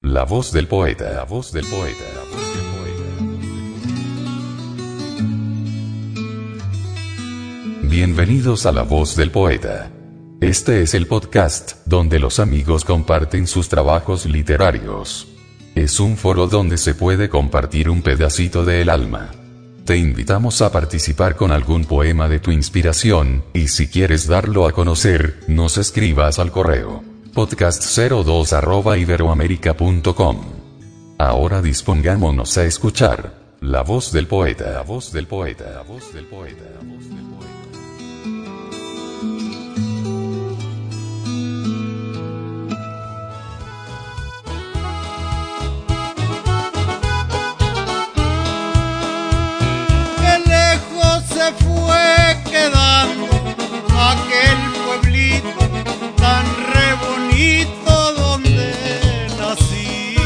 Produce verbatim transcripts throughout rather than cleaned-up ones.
La voz del poeta, la voz del poeta, la voz del poeta. Bienvenidos a La Voz del Poeta. Este es el podcast donde los amigos comparten sus trabajos literarios. Es un foro donde se puede compartir un pedacito del alma. Te invitamos a participar con algún poema de tu inspiración, y si quieres darlo a conocer, nos escribas al correo podcast cero dos arroba iberoamerica punto com. Ahora dispongámonos a escuchar La Voz del Poeta, la voz del poeta, la voz del poeta, la voz del poeta. Qué lejos se fue quedando aquel pueblito tan re bonito donde nací,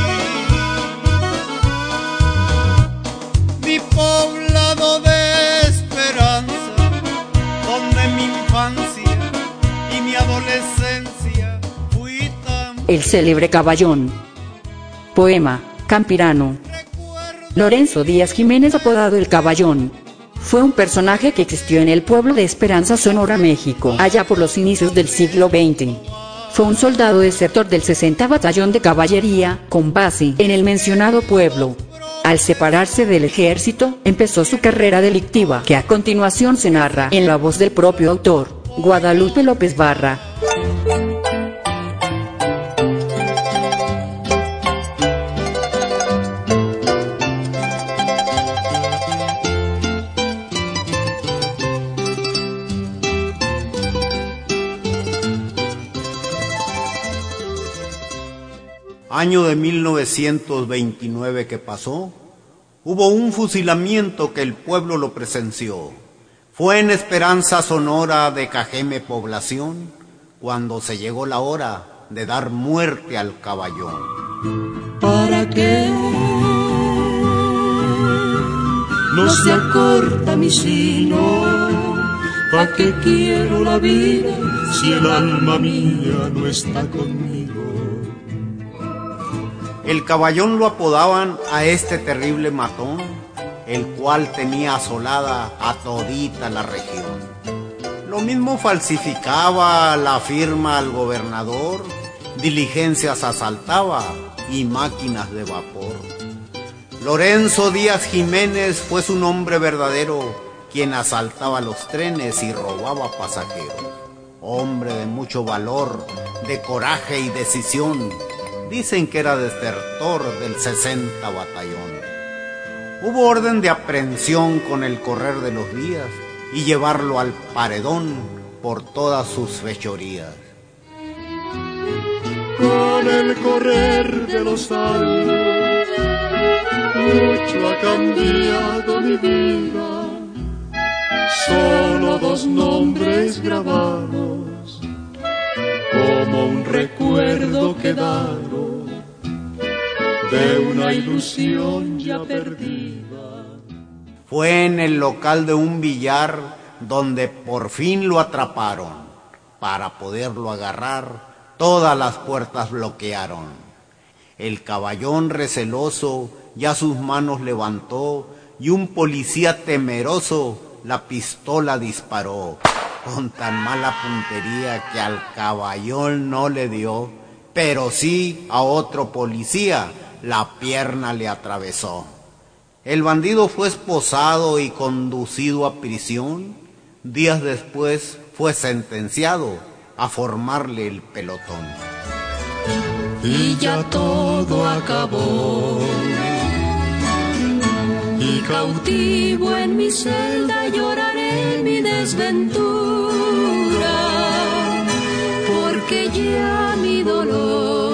mi poblado de esperanza, donde mi infancia y mi adolescencia fui tan... El célebre Caballón. Poema, Campirano. Lorenzo Díaz Jiménez, apodado El Caballón, fue un personaje que existió en el pueblo de Esperanza, Sonora, México, allá por los inicios del siglo veinte. Fue un soldado desertor del sesenta Batallón de Caballería, con base en el mencionado pueblo. Al separarse del ejército, empezó su carrera delictiva, que a continuación se narra en la voz del propio autor, Guadalupe López Barra. Año de mil novecientos veintinueve que pasó, hubo un fusilamiento que el pueblo lo presenció. Fue en Esperanza, Sonora, de Cajeme población, cuando se llegó la hora de dar muerte al Caballón. ¿Para qué no se acorta mi sino? ¿Para qué quiero la vida si el alma mía no está conmigo? El Caballón lo apodaban a este terrible matón, el cual tenía asolada a todita la región. Lo mismo falsificaba la firma al gobernador, diligencias asaltaba y máquinas de vapor. Lorenzo Díaz Jiménez fue su nombre verdadero, quien asaltaba los trenes y robaba pasajeros. Hombre de mucho valor, de coraje y decisión, dicen que era desertor del sesenta Batallón. Hubo orden de aprehensión con el correr de los días y llevarlo al paredón por todas sus fechorías. Con el correr de los años, mucho ha cambiado mi vida. Solo dos nombres grabados, como un recuerdo quedado de una ilusión ya perdida. Fue en el local de un billar donde por fin lo atraparon. Para poderlo agarrar, todas las puertas bloquearon. El Caballón receloso ya sus manos levantó y un policía temeroso la pistola disparó. Con tan mala puntería que al Caballón no le dio, pero sí a otro policía la pierna le atravesó. El bandido fue esposado y conducido a prisión. Días después fue sentenciado a formarle el pelotón. Y ya todo acabó, y cautivo en mi celda lloraré mi desventura, porque ya mi dolor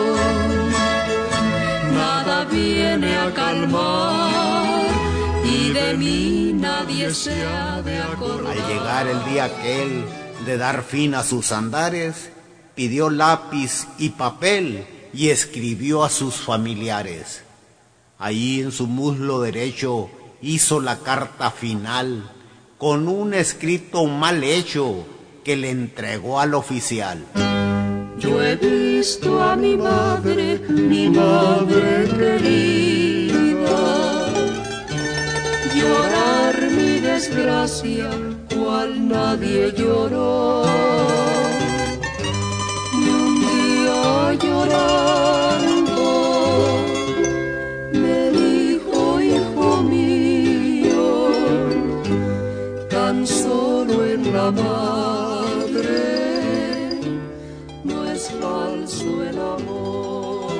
nada viene a calmar, y de mí nadie se ha de acordar. Al llegar el día aquel de dar fin a sus andares, pidió lápiz y papel y escribió a sus familiares. Allí en su muslo derecho hizo la carta final con un escrito mal hecho que le entregó al oficial. Yo he visto a mi madre, mi madre querida, llorar mi desgracia cual nadie lloró. Y un día llorando me dijo, hijo mío, tan solo en la madre no es falso el amor.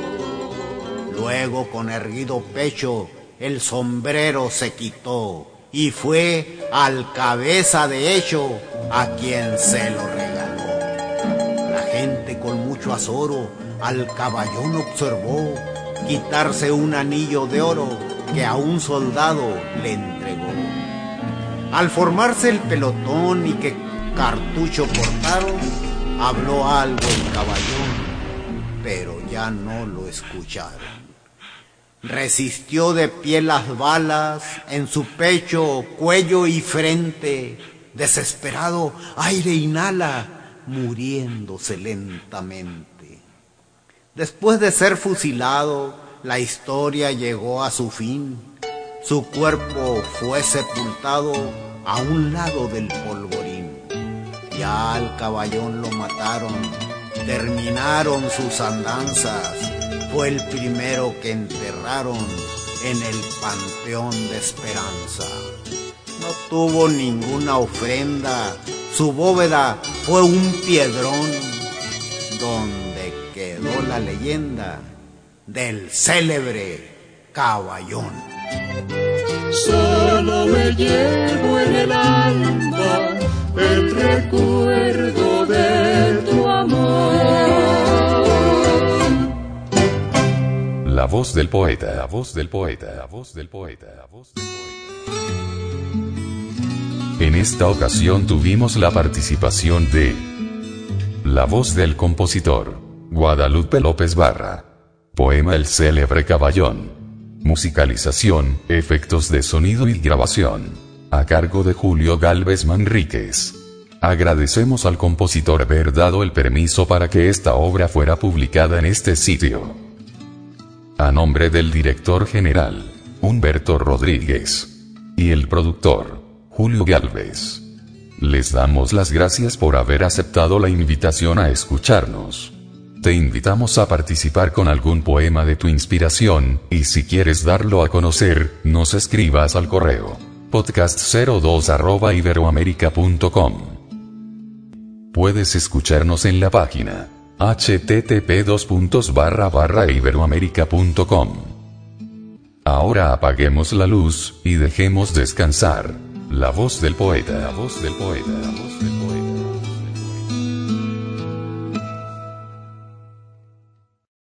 Luego con erguido pecho el sombrero se quitó y fue al cabeza de hecho a quien se lo regaló. La gente con mucho azoro al caballón observó quitarse un anillo de oro que a un soldado le entregó. Al formarse el pelotón y que cartucho cortaron, habló algo el caballón, pero ya no lo escucharon. Resistió de pie las balas en su pecho, cuello y frente. Desesperado, aire inhala, muriéndose lentamente. Después de ser fusilado, la historia llegó a su fin. Su cuerpo fue sepultado a un lado del polvorín. Ya al caballón lo mataron, terminaron sus andanzas. Fue el primero que enterraron en el Panteón de Esperanza. No tuvo ninguna ofrenda, su bóveda fue un piedrón donde quedó la leyenda del célebre caballón. Solo me llevo en el alma el recuerdo de tu amor. La voz del poeta, la voz del poeta, la voz del poeta, la voz del poeta. En esta ocasión tuvimos la participación de la voz del compositor, Guadalupe López Barra. Poema El célebre caballón. Musicalización, efectos de sonido y grabación, a cargo de Julio Gálvez Manríquez. Agradecemos al compositor haber dado el permiso para que esta obra fuera publicada en este sitio. A nombre del director general, Humberto Rodríguez, y el productor, Julio Gálvez, les damos las gracias por haber aceptado la invitación a escucharnos. Te invitamos a participar con algún poema de tu inspiración, y si quieres darlo a conocer, nos escribas al correo podcast cero dos arroba iberoamerica punto com. Puedes escucharnos en la página http dos puntos barra barra iberoamerica punto com. Ahora apaguemos la luz y dejemos descansar la voz del poeta, la voz del poeta, la voz del poeta.